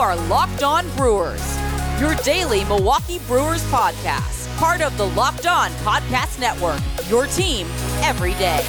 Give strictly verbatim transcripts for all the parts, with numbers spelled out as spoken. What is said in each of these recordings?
are Locked On Brewers, your daily Milwaukee Brewers podcast, part of the Locked On Podcast Network, your team every day.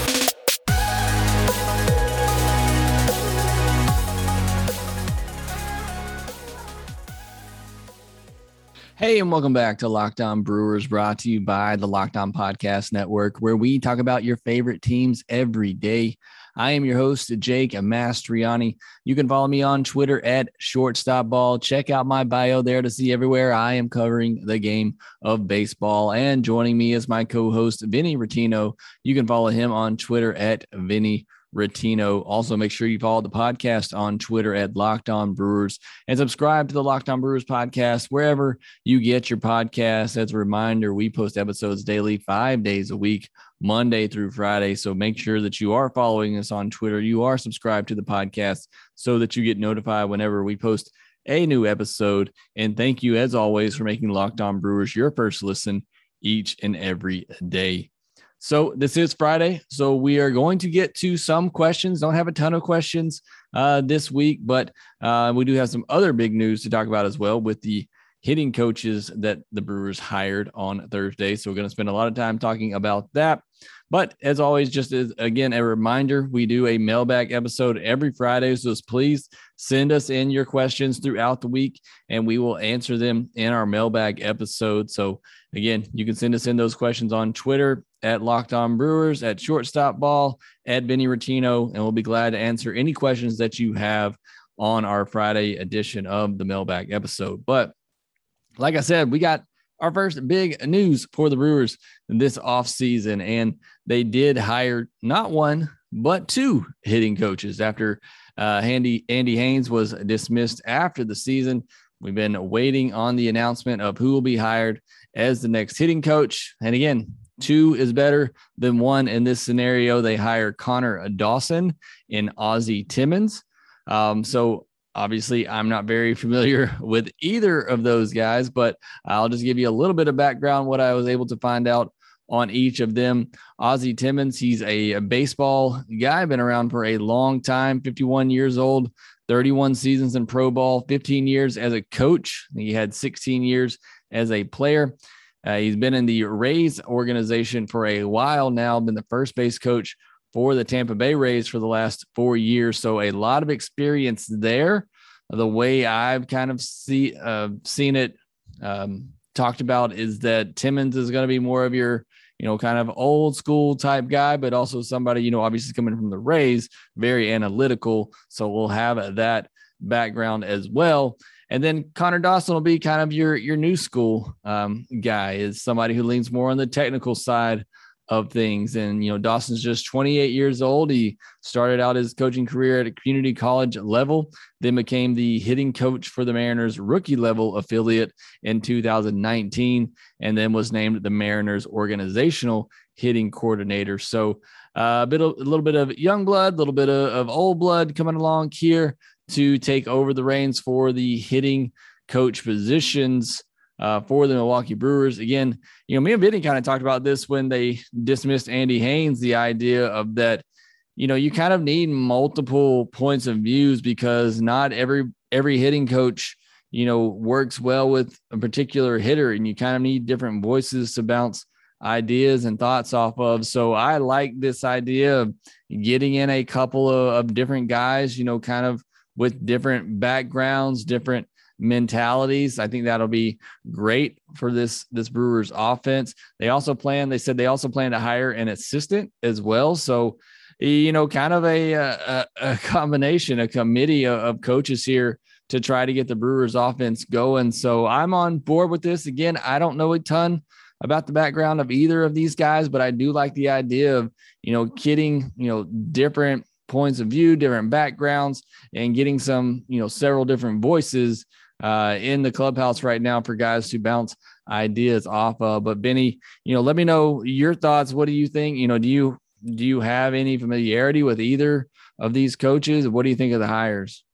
Hey, and welcome back to Locked On Brewers, brought to you by the Locked On Podcast Network, where we talk about your favorite teams every day. I am your host, Jake Mastriani. You can follow me on Twitter at ShortstopBall. Check out my bio there to see everywhere I am covering the game of baseball. And joining me is my co-host, Vinny Rottino. You can follow him on Twitter at Vinny Rottino. Also, make sure you follow the podcast on Twitter at Locked On Brewers and subscribe to the Locked On Brewers podcast wherever you get your podcasts. As a reminder, we post episodes daily, five days a week, Monday through Friday. So make sure that you are following us on Twitter. You are subscribed to the podcast so that you get notified whenever we post a new episode. And thank you, as always, for making Locked On Brewers your first listen each and every day. So this is Friday, so we are going to get to some questions. Don't have a ton of questions uh, this week, but uh, we do have some other big news to talk about as well with the hitting coaches that the Brewers hired on Thursday. So we're going to spend a lot of time talking about that. But as always, just as, again, a reminder, we do a mailbag episode every Friday. So please send us in your questions throughout the week, and we will answer them in our mailbag episode. So again, you can send us in those questions on Twitter at Locked On Brewers, at Shortstop Ball, at Vinny Rottino, and we'll be glad to answer any questions that you have on our Friday edition of the mailbag episode. But like I said, we got our first big news for the Brewers this offseason, and they did hire not one, but two hitting coaches after uh, Andy, Andy Haynes was dismissed after the season. We've been waiting on the announcement of who will be hired as the next hitting coach. And again, two is better than one in this scenario. They hire Connor Dawson and Ozzie Timmons. Um, so obviously, I'm not very familiar with either of those guys, but I'll just give you a little bit of background, what I was able to find out on each of them. Ozzie Timmons, he's a, a baseball guy, been around for a long time, fifty-one years old, thirty-one seasons in pro ball, fifteen years as a coach. He had sixteen years as a player. Uh, he's been in the Rays organization for a while now, been the first base coach for the Tampa Bay Rays for the last four years. So a lot of experience there. The way I've kind of see, uh, seen it um, talked about is that Timmons is going to be more of your, you know, kind of old school type guy, but also somebody, you know, obviously coming from the Rays, very analytical. So we'll have that background as well. And then Connor Dawson will be kind of your, your new school um, guy, is somebody who leans more on the technical side of things. And, you know, Dawson's just twenty-eight years old. He started out his coaching career at a community college level, then became the hitting coach for the Mariners rookie level affiliate in two thousand nineteen, and then was named the Mariners organizational hitting coordinator. So uh, a bit of, a little bit of young blood, a little bit of, of old blood coming along here to take over the reins for the hitting coach positions Uh, for the Milwaukee Brewers. Again, you know, me and Vinny kind of talked about this when they dismissed Andy Haynes, the idea of that, you know, you kind of need multiple points of views because not every, every hitting coach, you know, works well with a particular hitter, and you kind of need different voices to bounce ideas and thoughts off of. So I like this idea of getting in a couple of, of different guys, you know, kind of with different backgrounds, different mentalities. I think that'll be great for this, this Brewers offense. They also plan, they said they also plan to hire an assistant as well. So, you know, kind of a, a, a combination, a committee of, of coaches here to try to get the Brewers offense going. So I'm on board with this. Again, I don't know a ton about the background of either of these guys, but I do like the idea of, you know, getting, you know, different points of view, different backgrounds, and getting some, you know, several different voices uh, in the clubhouse right now for guys to bounce ideas off of. But Benny, you know, let me know your thoughts. What do you think? You know, do you, do you have any familiarity with either of these coaches? What do you think of the hires?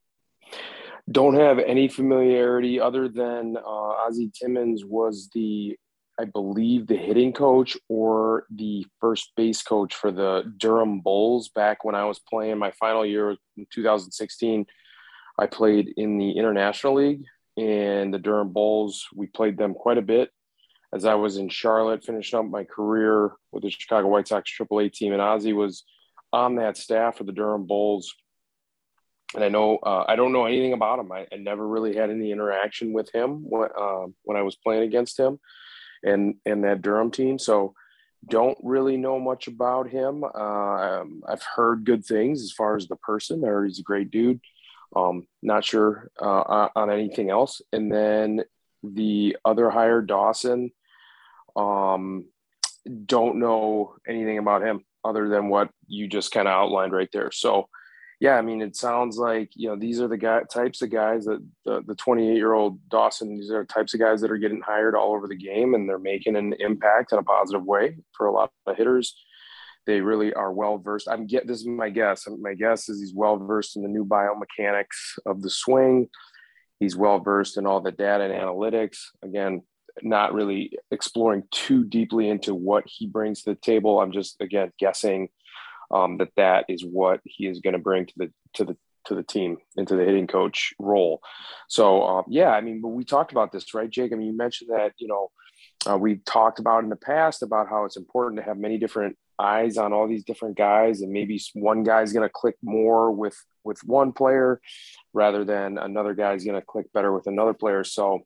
Don't have any familiarity other than uh, Ozzie Timmons was the, I believe, the hitting coach or the first base coach for the Durham Bulls back when I was playing my final year in two thousand sixteen. I played in the International League, and the Durham Bulls, we played them quite a bit as I was in Charlotte, finishing up my career with the Chicago White Sox triple A team. And Ozzie was on that staff for the Durham Bulls. And I know uh, I don't know anything about him. I, I never really had any interaction with him when, uh, when I was playing against him and, and that Durham team. So don't really know much about him. Uh, I've heard good things as far as the person. I heard he's a great dude. Um, not sure uh, on anything else. And then the other hire, Dawson, um, don't know anything about him other than what you just kind of outlined right there. So, yeah, I mean, it sounds like, you know, these are the guy, types of guys that the, the twenty-eight-year-old Dawson, these are types of guys that are getting hired all over the game, and they're making an impact in a positive way for a lot of hitters. They really are well-versed. I'm get this is my guess. My guess is he's well-versed in the new biomechanics of the swing. He's well-versed in all the data and analytics. Again, not really exploring too deeply into what he brings to the table. I'm just, again, guessing um, that that is what he is going to bring to the to the to the team, into the hitting coach role. So, um, yeah, I mean, but we talked about this, right, Jake? I mean, you mentioned that, you know, uh, we talked about in the past about how it's important to have many different eyes on all these different guys, and maybe one guy's going to click more with with one player rather than another guy's going to click better with another player. So,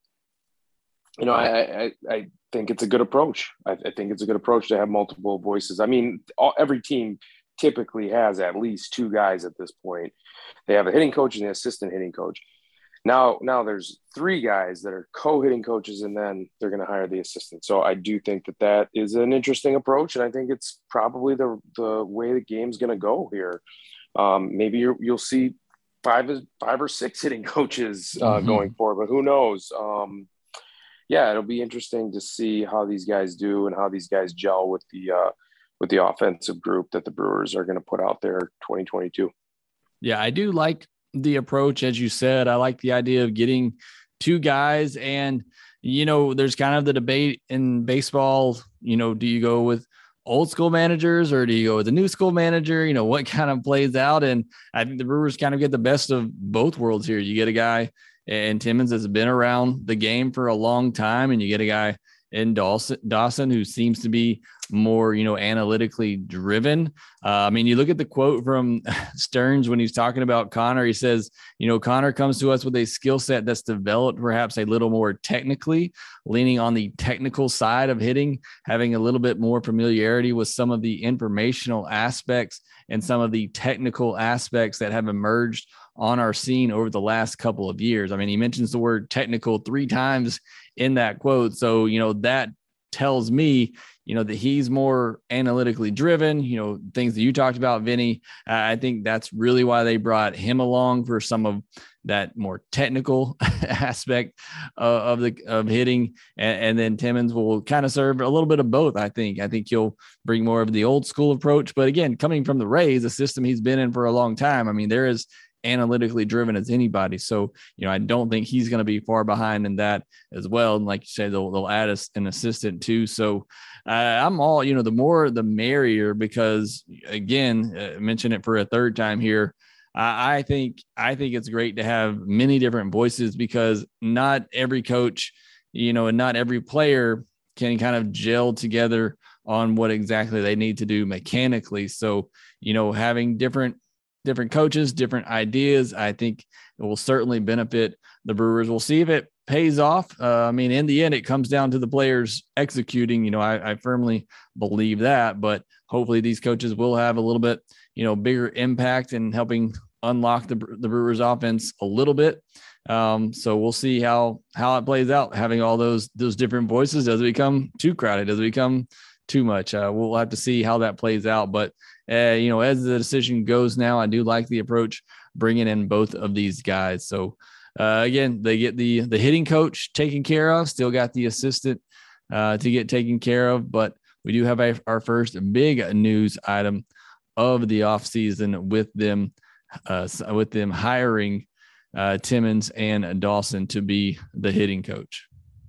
you know, I, I, I think it's a good approach. I, I think it's a good approach to have multiple voices. I mean, all, every team typically has at least two guys at this point. They have a hitting coach and an assistant hitting coach. Now, now there's three guys that are co-hitting coaches, and then they're going to hire the assistant. So I do think that that is an interesting approach, and I think it's probably the the way the game's going to go here. Um, maybe you're, you'll see five five or six hitting coaches uh, mm-hmm. going forward, but who knows? Um, yeah, it'll be interesting to see how these guys do and how these guys gel with the uh, with the offensive group that the Brewers are going to put out there twenty twenty-two. Yeah, I do like the approach, as you said. I like the idea of getting two guys, and, you know, there's kind of the debate in baseball, you know, do you go with old school managers or do you go with the new school manager? You know, what kind of plays out? And I think the Brewers kind of get the best of both worlds here. You get a guy in Timmons that's been around the game for a long time, and you get a guy in Dawson, Dawson who seems to be more, you know, analytically driven. Uh, I mean, you look at the quote from Stearns when he's talking about Connor. He says, you know, Connor comes to us with a skill set that's developed perhaps a little more technically, leaning on the technical side of hitting, having a little bit more familiarity with some of the informational aspects and some of the technical aspects that have emerged on our scene over the last couple of years. I mean, he mentions the word technical three times in that quote. So, you know, that tells me, you know, that he's more analytically driven, you know, things that you talked about, Vinny. Uh, I think that's really why they brought him along, for some of that more technical aspect uh, of the, of hitting. And, and then Timmons will kind of serve a little bit of both. I think, I think he'll bring more of the old school approach, but again, coming from the Rays, a system he's been in for a long time. I mean, there is analytically driven as anybody. So, you know, I don't think he's going to be far behind in that as well. And like you said, they'll, they'll add us an assistant too. So uh, I'm all, you know, the more, the merrier, because again, uh, mention it for a third time here. I, I think, I think it's great to have many different voices, because not every coach, you know, and not every player can kind of gel together on what exactly they need to do mechanically. So, you know, having different different coaches, different ideas, I think it will certainly benefit the Brewers. We'll see if it pays off. Uh, I mean, in the end, it comes down to the players executing. You know, I, I firmly believe that, but hopefully these coaches will have a little bit, you know, bigger impact in helping unlock the, the Brewers offense a little bit. Um, so we'll see how, how it plays out, having all those, those different voices. Does it become too crowded? Does it become too much? Uh, we'll have to see how that plays out, but Uh, you know, as the decision goes now, I do like the approach, bringing in both of these guys. So, uh, again, they get the the hitting coach taken care of, still got the assistant uh, to get taken care of, but we do have a, our first big news item of the offseason with them, uh, with them hiring uh, Timmons and Dawson to be the hitting coach.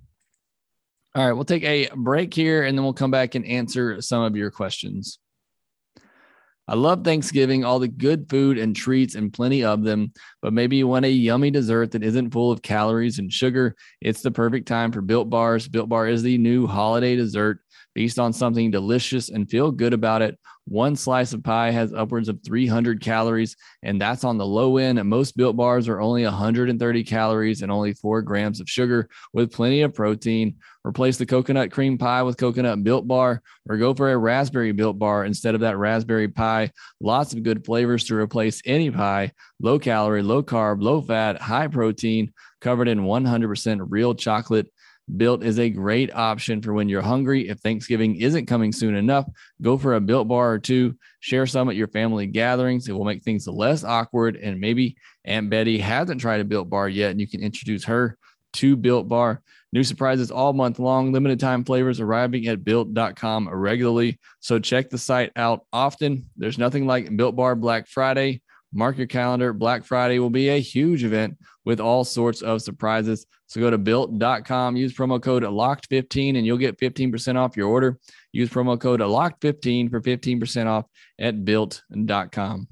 All right, we'll take a break here, and then we'll come back and answer some of your questions. I love Thanksgiving, all the good food and treats and plenty of them, but maybe you want a yummy dessert that isn't full of calories and sugar. It's the perfect time for Built Bars. Built Bar is the new holiday dessert. Feast on something delicious and feel good about it. One slice of pie has upwards of three hundred calories, and that's on the low end. And most Built Bars are only one hundred thirty calories and only four grams of sugar with plenty of protein. Replace the coconut cream pie with coconut Built Bar, or go for a raspberry Built Bar instead of that raspberry pie. Lots of good flavors to replace any pie. Low calorie, low carb, low fat, high protein, covered in one hundred percent real chocolate. Built is a great option for when you're hungry. If Thanksgiving isn't coming soon enough, go for a Built Bar or two. Share some at your family gatherings. It will make things less awkward. And maybe Aunt Betty hasn't tried a Built Bar yet, and you can introduce her to Built Bar. New surprises all month long. Limited time flavors arriving at built dot com regularly. So check the site out often. There's nothing like Built Bar Black Friday. Mark your calendar. Black Friday will be a huge event with all sorts of surprises. So go to built dot com, use promo code locked fifteen, and you'll get fifteen percent off your order. Use promo code locked fifteen for fifteen percent off at built dot com.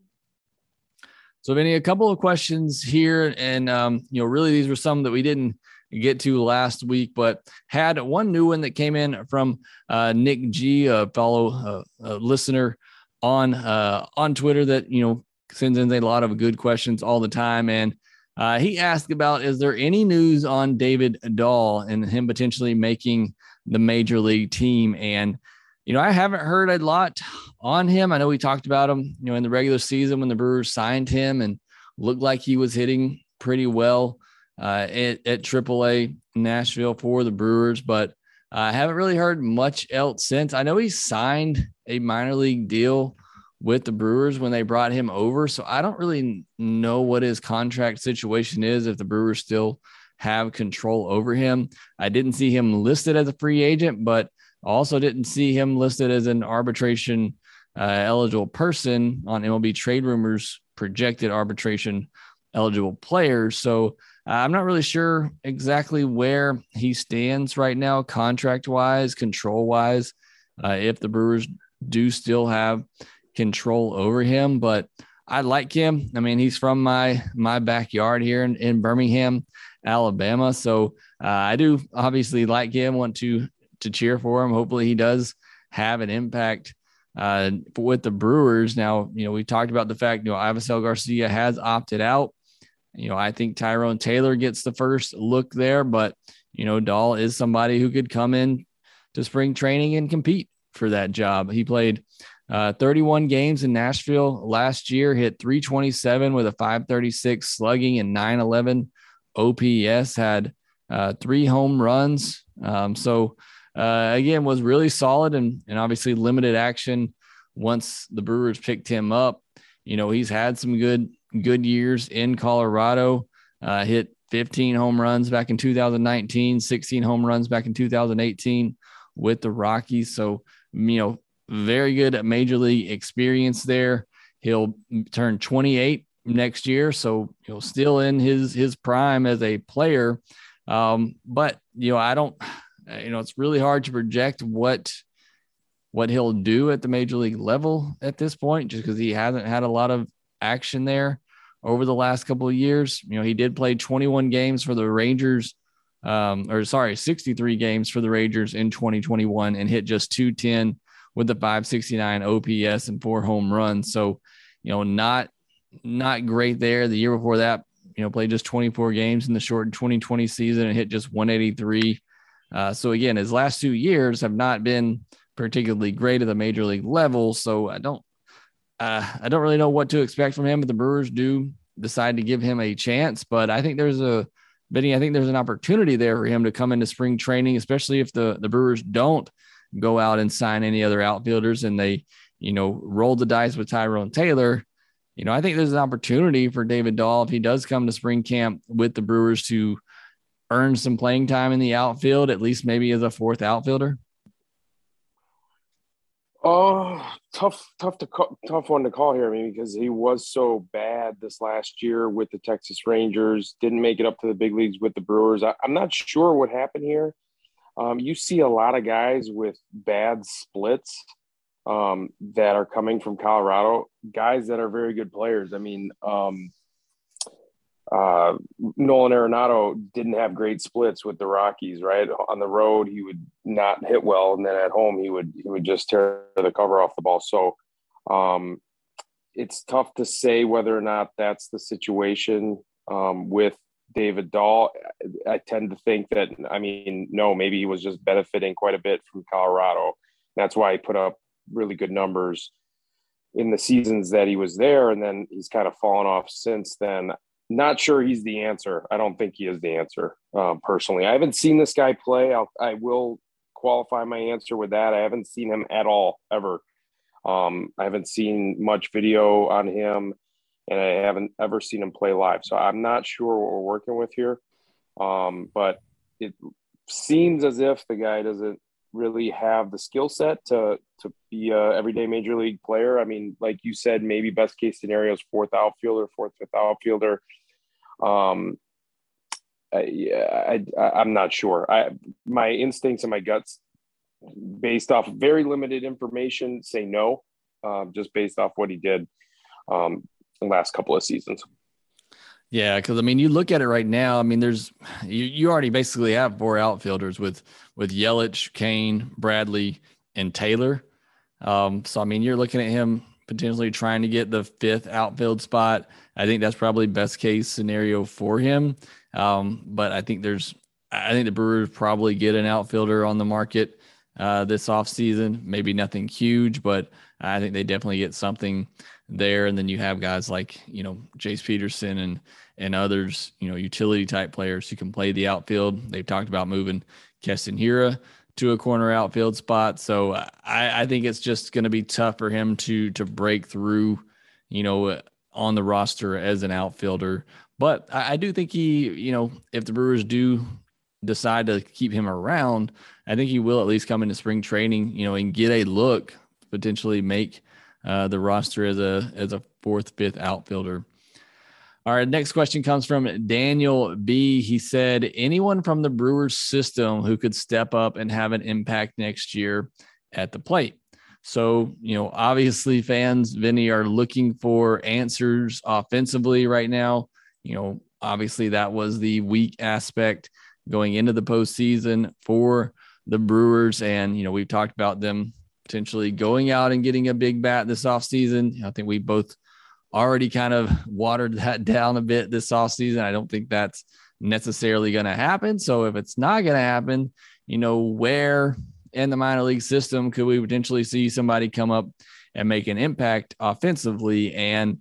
So Vinny, a couple of questions here. And, um, you know, really these were some that we didn't get to last week, but had one new one that came in from uh, Nick G, a fellow uh, a listener on, uh, on Twitter that, you know, sends in a lot of good questions all the time. And uh, he asked about, is there any news on David Dahl and him potentially making the major league team? And, you know, I haven't heard a lot on him. I know we talked about him, you know, in the regular season when the Brewers signed him and looked like he was hitting pretty well uh, at, at triple A Nashville for the Brewers, but I haven't really heard much else since. I know he signed a minor league deal with the Brewers when they brought him over. So I don't really know what his contract situation is, if the Brewers still have control over him. I didn't see him listed as a free agent, but also didn't see him listed as an arbitration uh, eligible person on M L B Trade Rumors projected arbitration eligible players. So uh, I'm not really sure exactly where he stands right now, contract wise, control wise, uh, if the Brewers do still have control over him, but I like him. I mean, he's from my, my backyard here in, in Birmingham, Alabama. So uh, I do obviously like him, want to, to cheer for him. Hopefully he does have an impact uh, with the Brewers. Now, you know, we talked about the fact, you know, Avisail Garcia has opted out. You know, I think Tyrone Taylor gets the first look there, but, you know, Dahl is somebody who could come in to spring training and compete for that job. He played uh, thirty-one games in Nashville last year, hit three twenty-seven with a five thirty-six slugging and nine eleven O P S, had uh, three home runs. Um, so, uh, again, was really solid and, and obviously limited action once the Brewers picked him up. You know, he's had some good, good years in Colorado, uh, hit fifteen home runs back in two thousand nineteen, sixteen home runs back in two thousand eighteen with the Rockies. So, you know, very good major league experience there. He'll turn twenty-eight next year. So, you know, still in his, his prime as a player. Um, but, you know, I don't, you know, it's really hard to project what, what he'll do at the major league level at this point, just because he hasn't had a lot of action there over the last couple of years. You know, he did play twenty-one games for the Rangers, um, or sorry, sixty-three games for the Rangers in twenty twenty-one and hit just two ten with the five sixty-nine O P S and four home runs. So, you know, not, not great there. The year before that, you know, played just twenty-four games in the short twenty twenty season and hit just one eighty-three. Uh, so again, his last two years have not been particularly great at the major league level. So I don't, uh, I don't really know what to expect from him, but the Brewers do decide to give him a chance. But I think there's a, Benny, I think there's an opportunity there for him to come into spring training, especially if the, the Brewers don't go out and sign any other outfielders and they, you know, roll the dice with Tyrone Taylor. You know, I think there's an opportunity for David Dahl, if he does come to spring camp with the Brewers, to earn some playing time in the outfield, at least maybe as a fourth outfielder. Oh, tough, tough to call, tough one to call here. I mean, because he was so bad this last year with the Texas Rangers, didn't make it up to the big leagues with the Brewers. I, I'm not sure what happened here. Um, you see a lot of guys with bad splits um, that are coming from Colorado, guys that are very good players. I mean, um, uh, Nolan Arenado didn't have great splits with the Rockies, right? On the road, he would not hit well. And then at home, he would, he would just tear the cover off the ball. So um, it's tough to say whether or not that's the situation um, with David Dahl. I tend to think that, I mean, no, maybe he was just benefiting quite a bit from Colorado. That's why he put up really good numbers in the seasons that he was there. And then he's kind of fallen off since then. Not sure he's the answer. I don't think he is the answer um, personally. I haven't seen this guy play. I'll, I will qualify my answer with that. I haven't seen him at all, ever. Um, I haven't seen much video on him, and I haven't ever seen him play live. So I'm not sure what we're working with here. Um, but it seems as if the guy doesn't really have the skill set to to be a everyday major league player. I mean, like you said, maybe best case scenario is fourth outfielder, fourth, fifth outfielder. Um, I, yeah, I, I'm not sure. I my instincts and my guts, based off very limited information, say no, uh, just based off what he did um, the last couple of seasons. Yeah, because I mean, you look at it right now. I mean, there's you, you already basically have four outfielders with with Yelich, Kane, Bradley, and Taylor. Um, so I mean, you're looking at him potentially trying to get the fifth outfield spot. I think that's probably best case scenario for him. Um, but I think there's, I think the Brewers probably get an outfielder on the market uh, this offseason. Maybe nothing huge, but I think they definitely get something there. And then you have guys like, you know, Jace Peterson and, and others, you know, utility type players who can play the outfield. They've talked about moving Keston Hiura to a corner outfield spot. So I, I think it's just going to be tough for him to, to break through, you know, on the roster as an outfielder. But I, I do think he, you know, if the Brewers do decide to keep him around, I think he will at least come into spring training, you know, and get a look, potentially make uh, the roster as a, as a fourth, fifth outfielder. All right, next question comes from Daniel B. He said, anyone from the Brewers system who could step up and have an impact next year at the plate? So, you know, obviously fans, Vinny, are looking for answers offensively right now. You know, obviously that was the weak aspect going into the postseason for the Brewers. And, you know, we've talked about them potentially going out and getting a big bat this offseason. I think we both already kind of watered that down a bit this offseason. I don't think that's necessarily going to happen. So if it's not going to happen, you know, where in the minor league system could we potentially see somebody come up and make an impact offensively? And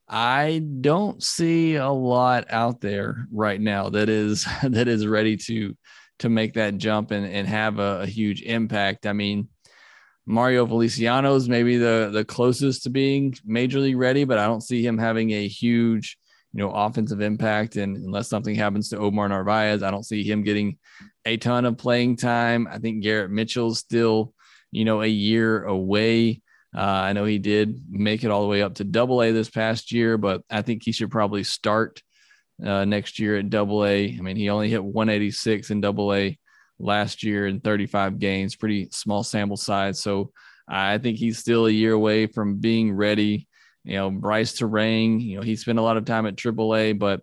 I don't see a lot out there right now that is, that is ready to, to make that jump and, and have a, a huge impact. I mean, Mario Feliciano is maybe the, the closest to being major league ready, but I don't see him having a huge, you know, offensive impact. And unless something happens to Omar Narvaez, I don't see him getting a ton of playing time. I think Garrett Mitchell's still, you know, a year away. Uh, I know he did make it all the way up to double A this past year, but I think he should probably start uh, next year at double A. I mean, he only hit one eighty-six in double A last year in thirty-five games, pretty small sample size. So I think he's still a year away from being ready. You know, Bryce Terang, you know, he spent a lot of time at triple A, but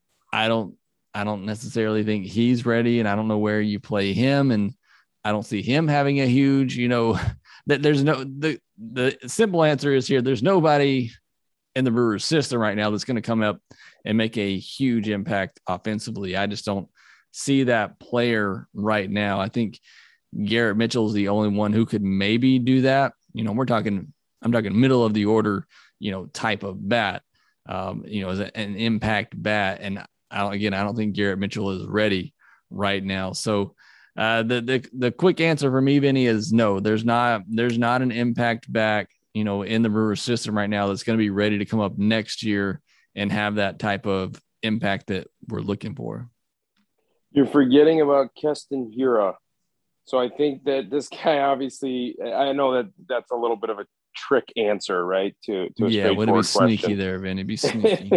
I don't, I don't necessarily think he's ready, and I don't know where you play him. And I don't see him having a huge, you know, that there's no, the, the simple answer is here. There's nobody in the Brewers system right now that's going to come up and make a huge impact offensively. I just don't see that player right now. I think Garrett Mitchell is the only one who could maybe do that. You know, we're talking, I'm talking middle of the order, you know, type of bat, um, you know, as a, an impact bat. And I don't, again, I don't think Garrett Mitchell is ready right now. So uh, the, the, the quick answer for me, Vinny, is no, there's not, there's not an impact back, you know, in the Brewers system right now that's going to be ready to come up next year and have that type of impact that we're looking for. You're forgetting about Keston Hiura. So I think that this guy, obviously, I know that that's a little bit of a trick answer, right? To, to a yeah, would it be question. sneaky there, Vin? It'd be sneaky.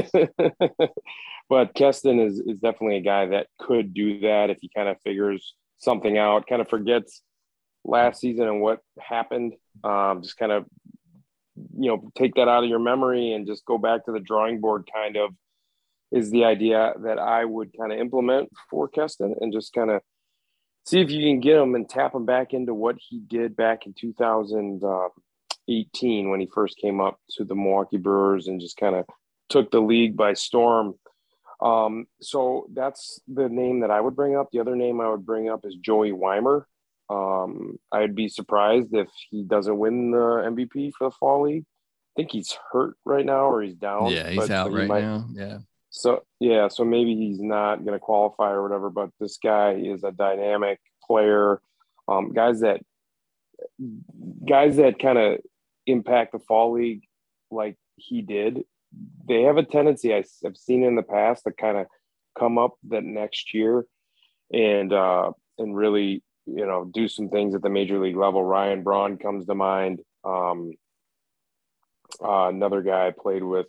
But Keston is, is definitely a guy that could do that if he kind of figures something out, kind of forgets last season and what happened. Um, just kind of, you know, take that out of your memory and just go back to the drawing board kind of is the idea that I would kind of implement for Keston, and just kind of see if you can get him and tap him back into what he did back in two thousand eighteen when he first came up to the Milwaukee Brewers and just kind of took the league by storm. Um, so that's the name that I would bring up. The other name I would bring up is Joey Weimer. Um, I'd be surprised if he doesn't win the M V P for the fall league. I think he's hurt right now, or he's down. Yeah, he's but, out but he right might, now. Yeah. So, yeah, so maybe he's not going to qualify or whatever, but this guy is a dynamic player. Um, guys that guys that kind of impact the fall league like he did, they have a tendency, I, I've seen in the past, to kind of come up that next year and uh, and really, you know, do some things at the major league level. Ryan Braun comes to mind. Um, uh, another guy I played with,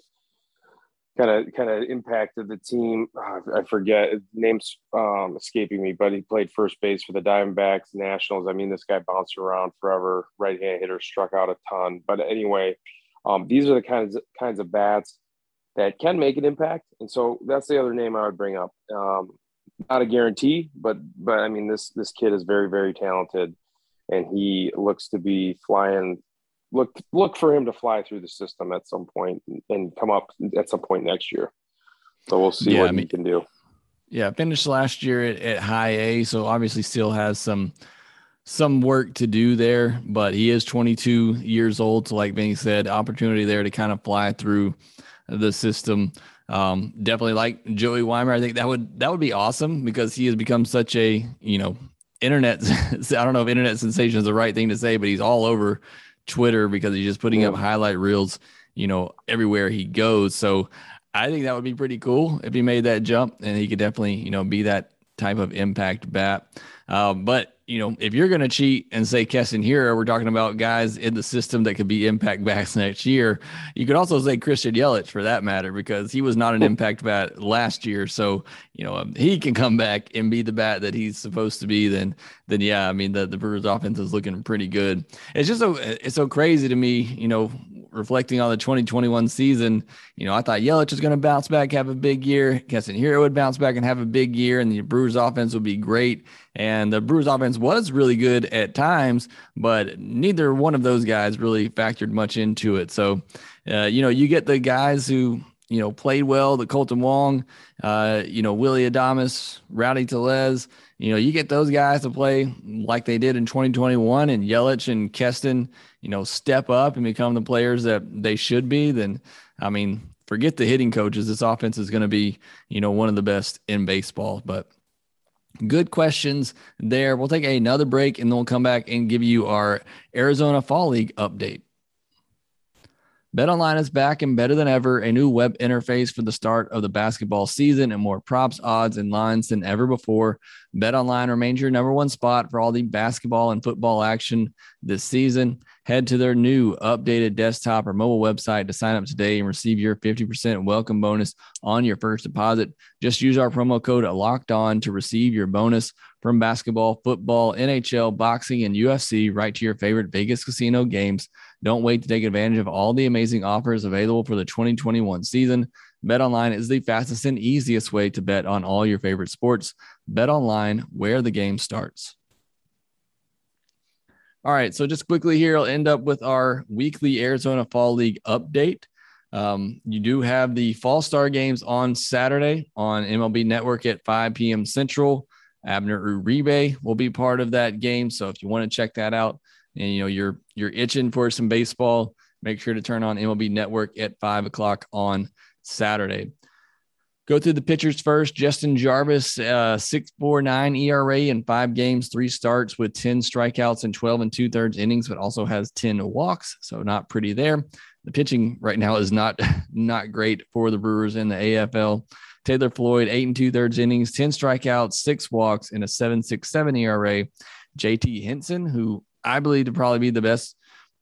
kind of kind of impacted the team. Uh, I forget his name's um, escaping me, but he played first base for the Diamondbacks, Nationals. I mean, this guy bounced around forever. Right-hand hitter, struck out a ton. But anyway, um, these are the kinds of, kinds of bats that can make an impact, and so that's the other name I would bring up. Um, not a guarantee, but but I mean, this this kid is very very talented, and he looks to be flying. Look, look for him to fly through the system at some point and come up at some point next year. So we'll see yeah, what I mean, he can do. Yeah, finished last year at, at high A, so obviously still has some some work to do there. But he is twenty-two years old, so like Benny said, opportunity there to kind of fly through the system. Um, definitely like Joey Weimer. I think that would that would be awesome because he has become such a you know internet. I don't know if internet sensation is the right thing to say, but he's all over Twitter because he's just putting yeah. up highlight reels, you know, everywhere he goes. So I think that would be pretty cool if he made that jump, and he could definitely, you know, be that type of impact bat. Um, but, you know, if you're going to cheat and say Keston Hiura, we're talking about guys in the system that could be impact bats next year. You could also say Christian Yelich for that matter, because he was not an impact bat last year. So, you know, um, he can come back and be the bat that he's supposed to be. Then, then yeah, I mean, the, the Brewers offense is looking pretty good. It's just so, it's so crazy to me, you know, reflecting on the twenty twenty-one season. You know, I thought Yelich was going to bounce back, have a big year. Keston Hiura would bounce back and have a big year, and the Brewers offense would be great. And the Brewers offense was really good at times, but neither one of those guys really factored much into it. So, uh, you know, you get the guys who, you know, played well, the Colton Wong, uh, you know, Willy Adames, Rowdy Tellez, you know, you get those guys to play like they did in twenty twenty-one, and Yelich and Keston, you know, step up and become the players that they should be. Then, I mean, forget the hitting coaches. This offense is going to be, you know, one of the best in baseball. But good questions there. We'll take another break, and then we'll come back and give you our Arizona Fall League update. BetOnline is back and better than ever. A new web interface for the start of the basketball season and more props, odds, and lines than ever before. BetOnline remains your number one spot for all the basketball and football action this season. Head to their new updated desktop or mobile website to sign up today and receive your fifty percent welcome bonus on your first deposit. Just use our promo code Locked On to receive your bonus from basketball, football, N H L, boxing, and U F C right to your favorite Vegas casino games. Don't wait to take advantage of all the amazing offers available for the twenty twenty-one season. BetOnline is the fastest and easiest way to bet on all your favorite sports. BetOnline, where the game starts. All right, so just quickly here, I'll end up with our weekly Arizona Fall League update. Um, you do have the Fall Star games on Saturday on M L B Network at five p.m. Central. Abner Uribe will be part of that game, so if you want to check that out and you know you're you're itching for some baseball, make sure to turn on M L B Network at five o'clock on Saturday. Go through the pitchers first. Justin Jarvis, uh, six point four nine E R A in five games, three starts with ten strikeouts and twelve and two-thirds innings, but also has ten walks, so not pretty there. The pitching right now is not, not great for the Brewers in the A F L. Taylor Floyd, eight and two-thirds innings, ten strikeouts, six walks, and a seven point six seven E R A. J T Henson, who I believe to probably be the best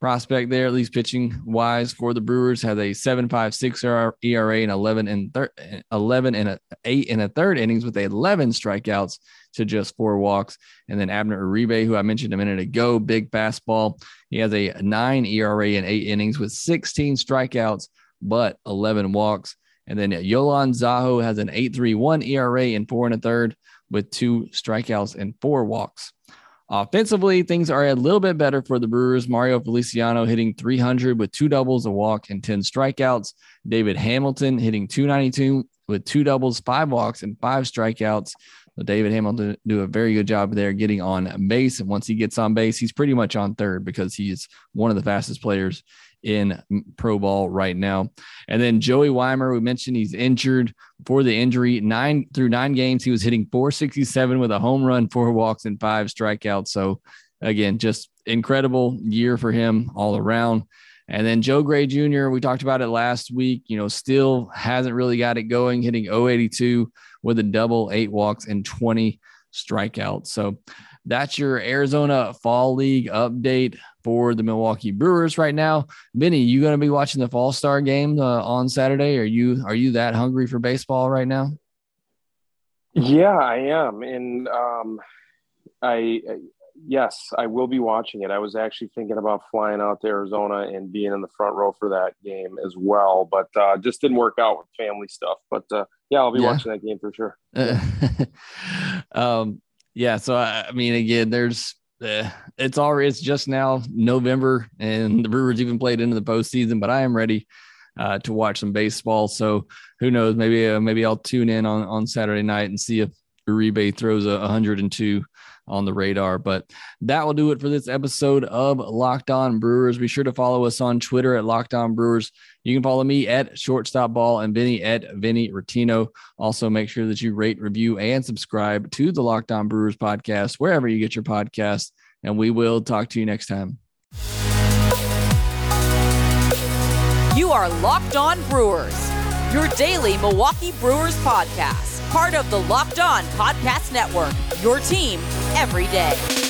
prospect there, at least pitching wise for the Brewers. Has a seven point five six E R A and eleven and thir- eleven and a eight and a third innings with eleven strikeouts to just four walks. And then Abner Uribe, who I mentioned a minute ago, big fastball. He has a nine E R A and eight innings with sixteen strikeouts, but eleven walks. And then Yolan Zaho has an eight point three one E R A and four and a third with two strikeouts and four walks. Offensively, things are a little bit better for the Brewers. Mario Feliciano hitting three hundred with two doubles, a walk, and ten strikeouts. David Hamilton hitting two ninety-two with two doubles, five walks, and five strikeouts. So David Hamilton do a very good job there getting on base. And once he gets on base, he's pretty much on third because he's one of the fastest players in pro ball right now. And then Joey Weimer, we mentioned he's injured. Before the injury, nine through nine games, he was hitting four sixty-seven with a home run, four walks, and five strikeouts. So again, just incredible year for him all around. And then Joe Gray Junior, we talked about it last week, you know, still hasn't really got it going, hitting oh eighty-two with a double, eight walks, and twenty strikeouts. So that's your Arizona Fall League update for the Milwaukee Brewers right now. Vinny, you going to be watching the Fall Star game uh, on Saturday? Are you are you that hungry for baseball right now? Yeah, I am. And um, I, yes, I will be watching it. I was actually thinking about flying out to Arizona and being in the front row for that game as well, but uh, just didn't work out with family stuff. But uh, yeah, I'll be yeah. watching that game for sure. Yeah. um, yeah. So, I, I mean, again, there's, uh, it's already, it's just now November and the Brewers even played into the postseason, but I am ready uh, to watch some baseball. So who knows, maybe, uh, maybe I'll tune in on, on Saturday night and see if Uribe throws a one hundred two on the radar. But that will do it for this episode of Locked On Brewers. Be sure to follow us on Twitter at Locked On Brewers. You can follow me at Shortstop Ball and Vinny at Vinny Rotino. Also, make sure that you rate, review, and subscribe to the Locked On Brewers podcast, wherever you get your podcasts, and we will talk to you next time. You are Locked On Brewers, your daily Milwaukee Brewers podcast, part of the Locked On Podcast Network, your team every day.